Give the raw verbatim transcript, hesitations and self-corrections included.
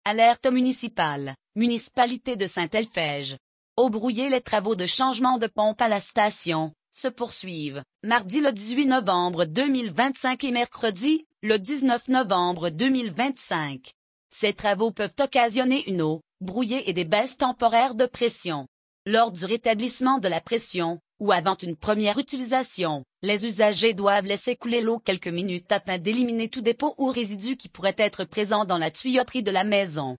Alerte municipale, municipalité de Saint-Elphège. Au brouillé, les travaux de changement de pompe à la station se poursuivent, mardi le dix-huit novembre deux mille vingt-cinq et mercredi, le dix-neuf novembre deux mille vingt-cinq. Ces travaux peuvent occasionner une eau, brouillée et des baisses temporaires de pression. Lors du rétablissement de la pression, ou avant une première utilisation, les usagers doivent laisser couler l'eau quelques minutes afin d'éliminer tout dépôt ou résidu qui pourrait être présent dans la tuyauterie de la maison.